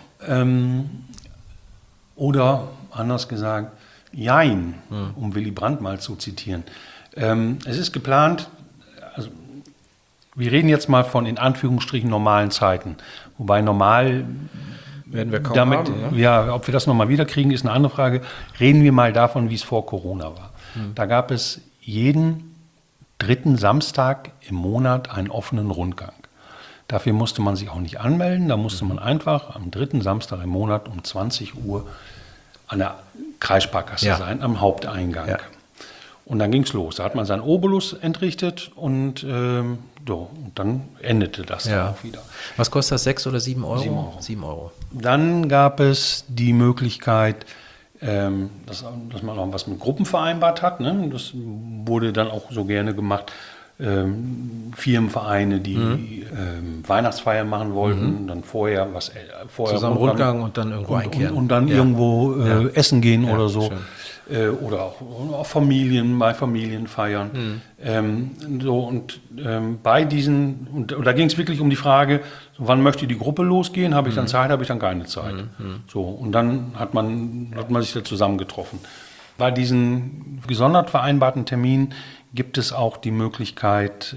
B: Oder anders gesagt, jein, um Willy Brandt mal zu zitieren. Es ist geplant, also wir reden jetzt mal von in Anführungsstrichen normalen Zeiten. Wobei normal
A: werden wir kaum haben, ne?
B: Ja, ob wir das nochmal wiederkriegen, ist eine andere Frage. Reden wir mal davon, wie es vor Corona war. Da gab es jeden 3. Samstag im Monat einen offenen Rundgang. Dafür musste man sich auch nicht anmelden, da musste man einfach am 3. Samstag im Monat um 20 Uhr an der Kreissparkasse sein, am Haupteingang. Ja. Und dann ging es los. Da hat man seinen Obolus entrichtet und dann endete das dann auch wieder.
A: Was kostet das, 6 oder 7 Euro? 7 Euro.
B: Dann gab es die Möglichkeit, dass man auch was mit Gruppen vereinbart hat. Ne? Das wurde dann auch so gerne gemacht, Firmenvereine, die Weihnachtsfeiern machen wollten, dann vorher
A: Zusammen Rundgang und dann irgendwo einkehren.
B: Und dann irgendwo essen gehen oder so.
A: Schön.
B: Oder auch Familien, bei Familienfeiern. Bei diesen, und da ging es wirklich um die Frage, so, wann möchte die Gruppe losgehen? Habe ich dann Zeit, habe ich dann keine Zeit? So, und dann hat man sich da zusammengetroffen. Bei diesen gesondert vereinbarten Terminen gibt es auch die Möglichkeit,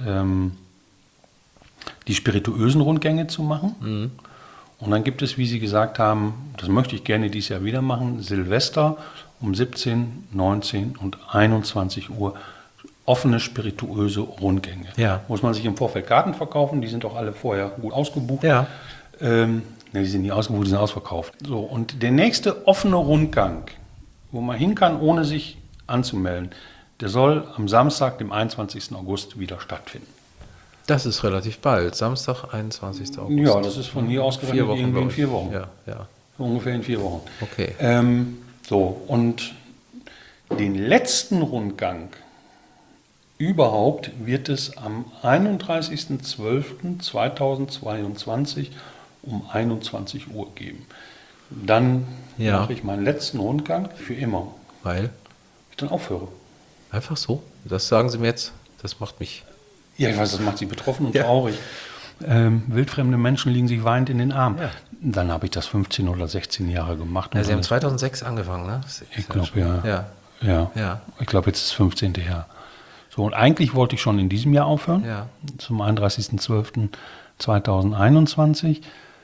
B: die spirituösen Rundgänge zu machen. Und dann gibt es, wie Sie gesagt haben, das möchte ich gerne dieses Jahr wieder machen, Silvester um 17, 19 und 21 Uhr offene spirituöse Rundgänge.
A: Ja.
B: Muss man sich im Vorfeld Karten verkaufen, die sind doch alle vorher gut ausgebucht.
A: Ja.
B: Die sind nicht ausgebucht, die sind ausverkauft. So, und der nächste offene Rundgang, wo man hin kann, ohne sich anzumelden, der soll am Samstag, dem 21. August, wieder stattfinden.
A: Das ist relativ bald, Samstag, 21. August.
B: Ja, das ist von hier ausgerechnet
A: 4 Wochen,
B: irgendwie in
A: glaub ich.
B: 4 Wochen.
A: Ja.
B: So ungefähr in 4 Wochen.
A: Okay.
B: Und den letzten Rundgang überhaupt wird es am 31.12.2022 um 21 Uhr geben. Dann mache ich meinen letzten Rundgang für immer.
A: Weil?
B: Ich dann aufhöre.
A: Einfach so? Das sagen Sie mir jetzt? Das macht mich...
B: Ja, ich weiß, das macht Sie betroffen und traurig. Wildfremde Menschen liegen sich weinend in den Armen. Ja. Dann habe ich das 15 oder 16 Jahre gemacht.
A: Ja, Sie haben 2006 angefangen, ne?
B: Ich glaube, ja. Ich glaube, jetzt ist das 15. Jahr. So, und eigentlich wollte ich schon in diesem Jahr aufhören, zum 31.12.2021.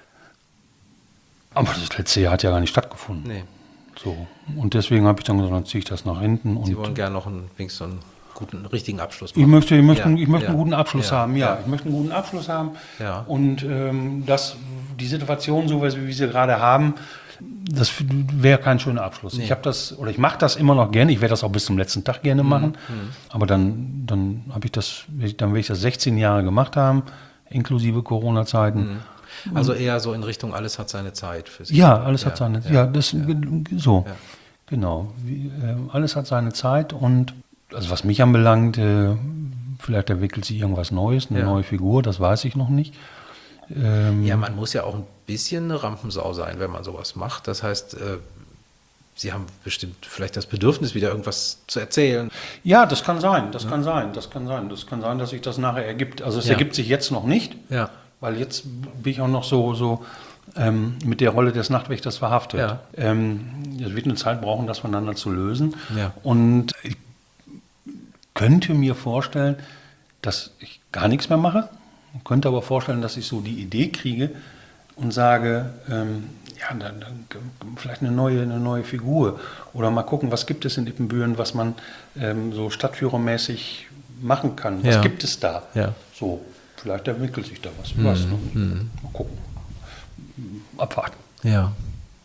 B: Aber das letzte Jahr hat ja gar nicht stattgefunden.
A: Nee.
B: So, und deswegen habe ich dann gesagt, dann ziehe ich das nach hinten.
A: Sie
B: und
A: wollen gerne noch einen guten, richtigen Abschluss machen.
B: Ich möchte einen guten Abschluss haben, ich möchte einen guten Abschluss haben.
A: Ja.
B: Und die Situation, so wie wir sie gerade haben, das wäre kein schöner Abschluss.
A: Nee.
B: Ich mache das immer noch gerne, ich werde das auch bis zum letzten Tag gerne machen, aber dann will ich das 16 Jahre gemacht haben, inklusive Corona-Zeiten.
A: Also eher so in Richtung, alles hat seine Zeit für Sie.
B: Ja, alles hat seine Zeit. So. Ja. Genau. Alles hat seine Zeit und also was mich anbelangt, vielleicht entwickelt sich irgendwas Neues, eine neue Figur, das weiß ich noch nicht.
A: Ja, man muss ja auch ein bisschen eine Rampensau sein, wenn man sowas macht. Das heißt, Sie haben bestimmt vielleicht das Bedürfnis, wieder irgendwas zu erzählen.
B: Ja, das kann sein, das kann sein, dass sich das nachher ergibt. Also es ergibt sich jetzt noch nicht, weil jetzt bin ich auch noch so mit der Rolle des Nachtwächters verhaftet.
A: Ja.
B: Es wird eine Zeit brauchen, das voneinander zu lösen.
A: Ja.
B: Und ich könnte mir vorstellen, dass ich gar nichts mehr mache. Ich könnte aber vorstellen, dass ich so die Idee kriege und sage, dann vielleicht eine neue Figur. Oder mal gucken, was gibt es in Ippenbüren, was man so stadtführermäßig machen kann. Was gibt es da?
A: Ja.
B: So, vielleicht entwickelt sich da was. Mal gucken. Abwarten.
A: Ja.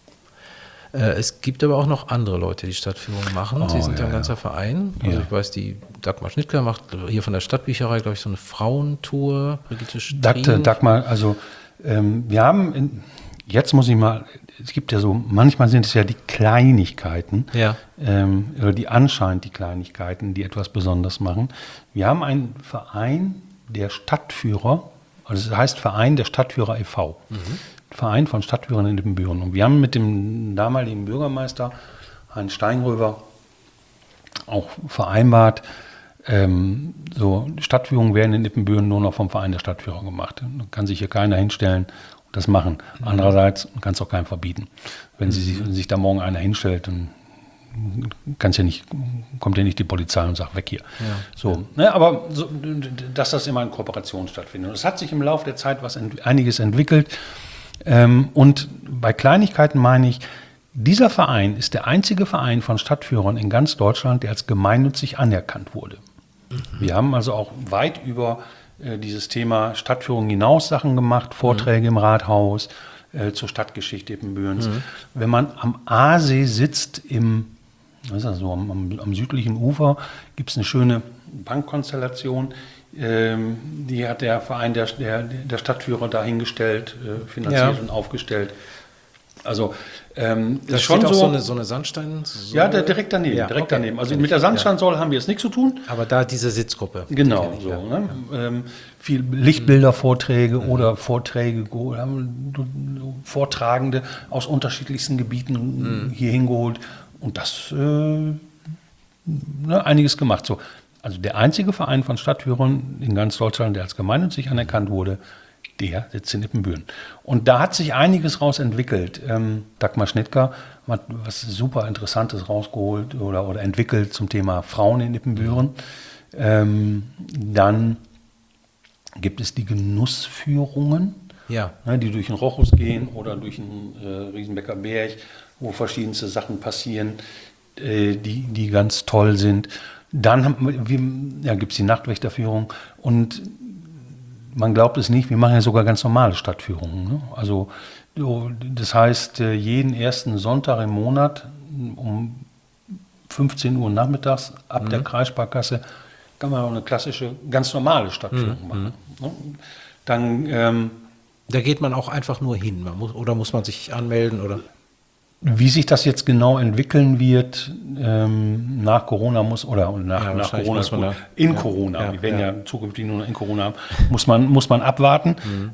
A: Es gibt aber auch noch andere Leute, die Stadtführungen machen. Sie sind ja ein ganzer Verein. Also ich weiß, die Dagmar Schnittger macht hier von der Stadtbücherei, glaube ich, so eine Frauentour. Brigitte Strien.
B: Dagmar, also wir haben, jetzt muss ich mal, es gibt ja so, manchmal sind es ja die Kleinigkeiten, oder die anscheinend die Kleinigkeiten, die etwas besonders machen. Wir haben einen Verein der Stadtführer, also es heißt Verein der Stadtführer e.V., Verein von Stadtführern in Ippenbüren. Und wir haben mit dem damaligen Bürgermeister, Heinz Steingröber, auch vereinbart, so Stadtführungen werden in Ippenbüren nur noch vom Verein der Stadtführer gemacht. Da kann sich hier keiner hinstellen und das machen. Andererseits kann es auch keinem verbieten. Wenn sich da morgen einer hinstellt, dann kommt ja nicht die Polizei und sagt, weg hier. Ja. So, ne, aber so, dass das immer in Kooperation stattfindet. Und es hat sich im Laufe der Zeit einiges entwickelt. Und bei Kleinigkeiten meine ich, dieser Verein ist der einzige Verein von Stadtführern in ganz Deutschland, der als gemeinnützig anerkannt wurde. Wir haben also auch weit über dieses Thema Stadtführung hinaus Sachen gemacht, Vorträge im Rathaus zur Stadtgeschichte Ippenbürens. Wenn man am Aasee sitzt, am südlichen Ufer, gibt es eine schöne Bankkonstellation. Die hat der Verein der Stadtführer dahingestellt, finanziert und aufgestellt. Also
A: Da
B: ist schon
A: steht auch
B: so,
A: so eine Sandstein.
B: ja, direkt daneben,
A: Ja,
B: direkt
A: okay.
B: daneben. Also
A: Kenn
B: mit
A: ich,
B: der Sandsteinsäule haben wir jetzt nichts zu tun.
A: Aber da diese Sitzgruppe. die
B: Genau,
A: kenn ich,
B: so.
A: ja.
B: Ne? Viel Lichtbildervorträge oder Vorträge, haben Vortragende aus unterschiedlichsten Gebieten hier hingeholt und das einiges gemacht. So. Also der einzige Verein von Stadtführern in ganz Deutschland, der als gemeinnützig anerkannt wurde, der sitzt in Ippenbüren. Und da hat sich einiges raus entwickelt. Dagmar Schnittger hat was super Interessantes rausgeholt oder entwickelt zum Thema Frauen in Ippenbüren. Dann gibt es die Genussführungen,
A: Ja.
B: die durch den Rochus gehen oder durch den Riesenbecker Berg, wo verschiedenste Sachen passieren, die ganz toll sind. Dann gibt es die Nachtwächterführung und man glaubt es nicht, wir machen ja sogar ganz normale Stadtführungen. Ne? Also das heißt, jeden ersten Sonntag im Monat um 15 Uhr nachmittags ab der Kreissparkasse kann man auch eine klassische, ganz normale Stadtführung machen. Ne? Dann
A: Da geht man auch einfach nur hin. Oder muss man sich anmelden? Oder?
B: wie sich das jetzt genau entwickeln wird, nach Corona nach
A: wahrscheinlich
B: Corona,
A: muss man da-
B: in
A: ja,
B: Corona,
A: ja,
B: wir werden
A: ja.
B: ja zukünftig nur noch in Corona haben, muss man abwarten.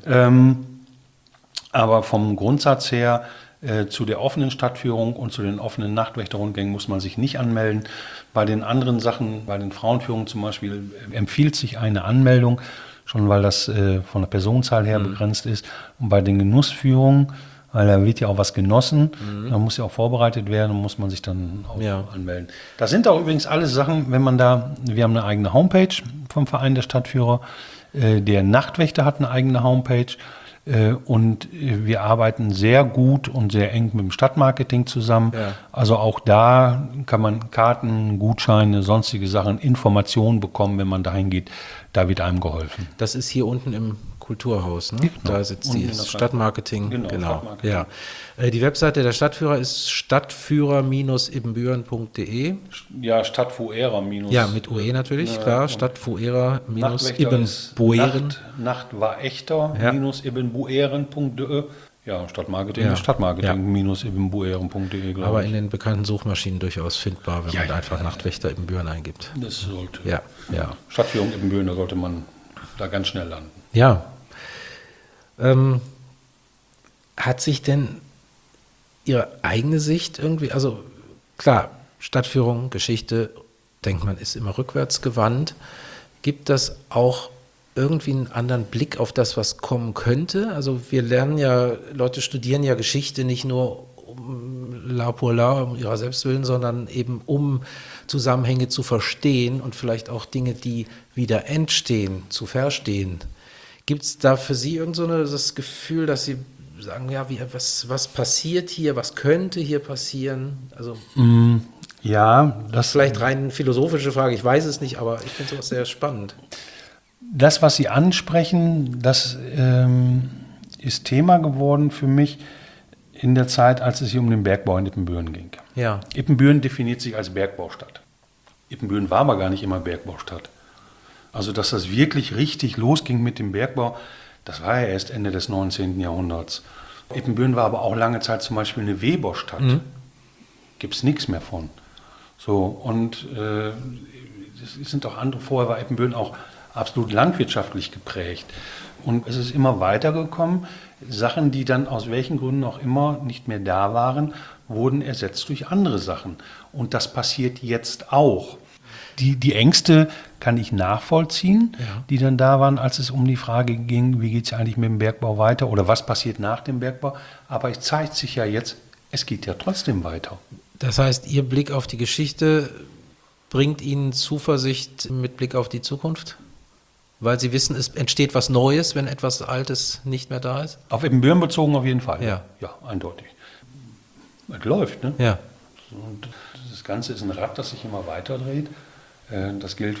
B: Aber vom Grundsatz her zu der offenen Stadtführung und zu den offenen Nachtwächterrundgängen muss man sich nicht anmelden. Bei den anderen Sachen, bei den Frauenführungen zum Beispiel, empfiehlt sich eine Anmeldung, schon weil das von der Personenzahl her begrenzt ist. Und bei den Genussführungen, weil da wird ja auch was genossen, da muss ja auch vorbereitet werden und muss man sich dann auch anmelden. Das sind auch übrigens alles Sachen, wir haben eine eigene Homepage vom Verein der Stadtführer, der Nachtwächter hat eine eigene Homepage und wir arbeiten sehr gut und sehr eng mit dem Stadtmarketing zusammen.
A: Ja.
B: Also auch da kann man Karten, Gutscheine, sonstige Sachen, Informationen bekommen, wenn man dahin geht. Da wird einem geholfen.
A: Das ist hier unten im Kulturhaus, ne?
B: Genau.
A: Da sitzt
B: Unten
A: die
B: in der
A: Stadtmarketing.
B: Genau, Stadtmarketing.
A: Ja. Die Webseite der Stadtführer ist stadtführer-ibbenbüren.de.
B: Ja, Stadtfuera minus.
A: Ja, mit UE natürlich, klar. Stadtführer-ibbenbueren.
B: Nacht war echter minus ibbenbueren.de. Ja, Stadtmarketing ist Stadtmarketing minus ibbenbueren.de, glaube
A: Aber
B: ich.
A: in den bekannten Suchmaschinen durchaus findbar, wenn man einfach Nachtwächter Ibbenbüren eingibt.
B: Das sollte.
A: Ja.
B: Stadtführung Ibbenbüren, da sollte man da ganz schnell landen.
A: Ja. Hat sich denn Ihre eigene Sicht irgendwie, also klar, Stadtführung, Geschichte, denkt man, ist immer rückwärts gewandt. Gibt das auch irgendwie einen anderen Blick auf das, was kommen könnte? Also wir lernen ja, Leute studieren ja Geschichte nicht nur um la pour la, um ihrer selbst willen, sondern eben um Zusammenhänge zu verstehen und vielleicht auch Dinge, die wieder entstehen, zu verstehen. Gibt es da für Sie irgend so das Gefühl, dass Sie sagen, ja, was passiert hier, was könnte hier passieren? Also
B: Ja, das
A: vielleicht rein philosophische Frage, ich weiß es nicht, aber ich finde sowas sehr spannend.
B: Das, was Sie ansprechen, das ist Thema geworden für mich in der Zeit, als es hier um den Bergbau in Ippenbüren ging.
A: Ja.
B: Ippenbüren definiert sich als Bergbaustadt. Ippenbüren war aber gar nicht immer Bergbaustadt. Also, dass das wirklich richtig losging mit dem Bergbau, das war ja erst Ende des 19. Jahrhunderts. Ippenbüren war aber auch lange Zeit zum Beispiel eine Weberstadt. Gibt es nichts mehr von. So, und es sind auch andere, vorher war Ippenbüren auch absolut landwirtschaftlich geprägt. Und es ist immer weitergekommen. Sachen, die dann aus welchen Gründen auch immer nicht mehr da waren, wurden ersetzt durch andere Sachen. Und das passiert jetzt auch. Die Ängste kann ich nachvollziehen, die dann da waren, als es um die Frage ging, wie geht es eigentlich mit dem Bergbau weiter oder was passiert nach dem Bergbau. Aber es zeigt sich ja jetzt, es geht ja trotzdem weiter.
A: Das heißt, Ihr Blick auf die Geschichte bringt Ihnen Zuversicht mit Blick auf die Zukunft? Weil Sie wissen, es entsteht was Neues, wenn etwas Altes nicht mehr da ist?
B: Auf Ippenbüren bezogen auf jeden Fall.
A: Ja.
B: Ja, eindeutig. Es läuft, ne?
A: Ja.
B: Und das Ganze ist ein Rad, das sich immer weiter dreht. Das gilt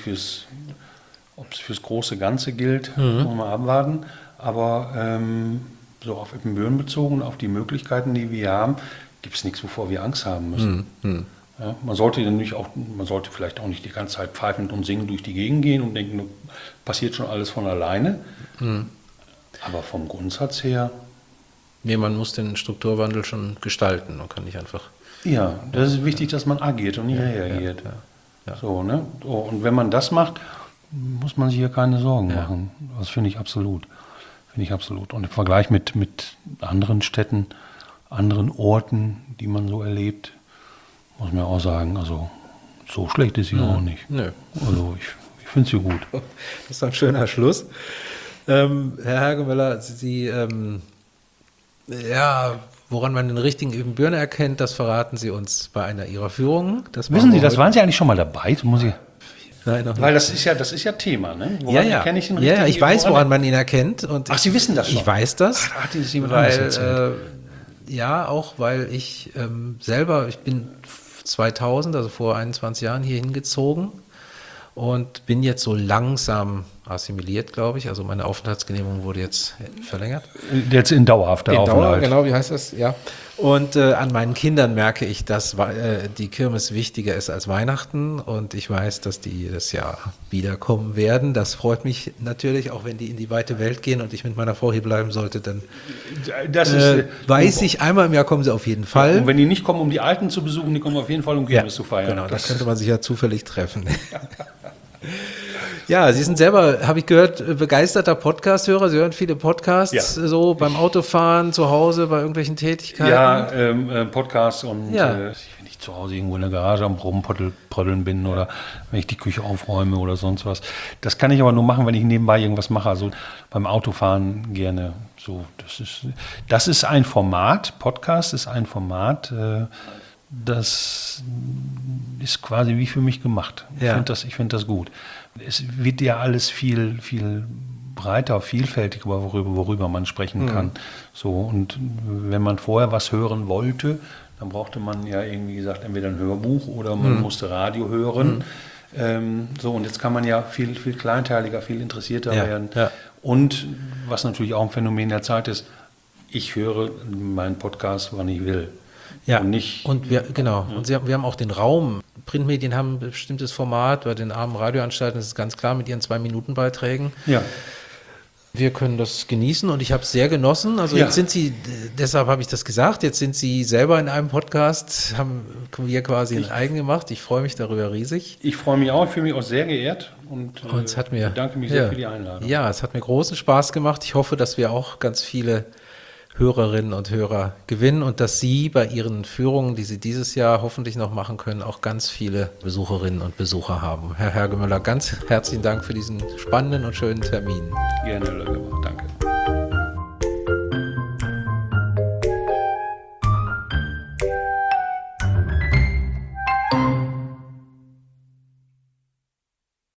B: ob es fürs große Ganze gilt, muss man abwarten. Aber so auf Ippenbüren bezogen, auf die Möglichkeiten, die wir haben, gibt es nichts, wovor wir Angst haben müssen. Ja, man sollte vielleicht auch nicht die ganze Zeit pfeifend und singend durch die Gegend gehen und denken, passiert schon alles von alleine. Aber vom Grundsatz her
A: Nee, man muss den Strukturwandel schon gestalten. Man kann nicht einfach.
B: Ja, das ist wichtig, dass man agiert und nicht reagiert.
A: Ja.
B: So, ne? Und wenn man das macht, muss man sich hier keine Sorgen machen. Das finde ich absolut. Und im Vergleich mit anderen Städten, anderen Orten, die man so erlebt, muss man auch sagen, also so schlecht ist sie auch nicht.
A: Nö.
B: Also ich finde sie gut.
A: Das ist ein schöner Schluss. Herr Hagemöller, Sie, woran man den richtigen Ibbenbürner erkennt, das verraten Sie uns bei einer Ihrer Führungen.
B: Wissen Sie, das waren Sie eigentlich schon mal dabei?
A: Nein, noch nicht.
B: Weil das ist ja Thema, ne?
A: Woran
B: erkenne ich den richtigen
A: ich weiß, woran man ihn erkennt. Und
B: Ach, Sie wissen das schon?
A: Ich weiß das,
B: Hat Ihnen das jemand anderes erzählt?
A: auch weil ich ich bin 2000, also vor 21 Jahren hier hingezogen und bin jetzt so langsam assimiliert, glaube ich. Also meine Aufenthaltsgenehmigung wurde jetzt verlängert.
B: Jetzt in dauerhafter Aufenthalt.
A: Genau, wie heißt das? Ja. Und an meinen Kindern merke ich, dass die Kirmes wichtiger ist als Weihnachten und ich weiß, dass die jedes Jahr wiederkommen werden. Das freut mich natürlich, auch wenn die in die weite Welt gehen und ich mit meiner Frau hier bleiben sollte, dann weiß ich, einmal im Jahr kommen sie auf jeden Fall.
B: Und wenn die nicht kommen, um die Alten zu besuchen, die kommen auf jeden Fall, um Kirmes zu feiern.
A: Genau, da könnte man sich ja zufällig treffen. Ja, Sie sind selber, habe ich gehört, begeisterter Podcast-Hörer. Sie hören viele Podcasts, so beim Autofahren, zu Hause, bei irgendwelchen Tätigkeiten.
B: Ja, Podcasts und wenn ich zu Hause irgendwo in der Garage am Rumprödeln bin oder wenn ich die Küche aufräume oder sonst was. Das kann ich aber nur machen, wenn ich nebenbei irgendwas mache. Also beim Autofahren gerne. So, das ist ein Format. Podcast ist ein Format. Das ist quasi wie für mich gemacht. Ich finde das gut. Es wird ja alles viel, viel breiter, vielfältiger, worüber man sprechen kann. So, und wenn man vorher was hören wollte, dann brauchte man ja irgendwie gesagt, entweder ein Hörbuch oder man musste Radio hören. Und jetzt kann man ja viel, viel kleinteiliger, viel interessierter werden. Ja. Und was natürlich auch ein Phänomen der Zeit ist, ich höre meinen Podcast, wann ich will.
A: Ja, und wir haben auch den Raum. Printmedien haben ein bestimmtes Format, bei den armen Radioanstalten ist es ganz klar mit ihren 2-Minuten-Beiträgen. Ja. Wir können das genießen und ich habe es sehr genossen. Also jetzt sind Sie, deshalb habe ich das gesagt, jetzt sind Sie selber in einem Podcast, haben wir quasi einen eigenen gemacht. Ich freue mich darüber riesig.
B: Ich freue mich auch, ich fühle mich auch sehr geehrt und
A: bedanke
B: mich sehr für die Einladung.
A: Ja, es hat mir großen Spaß gemacht. Ich hoffe, dass wir auch ganz viele Hörerinnen und Hörer gewinnen und dass Sie bei Ihren Führungen, die Sie dieses Jahr hoffentlich noch machen können, auch ganz viele Besucherinnen und Besucher haben. Herr Hagemöller, ganz herzlichen Dank für diesen spannenden und schönen Termin.
B: Gerne, danke.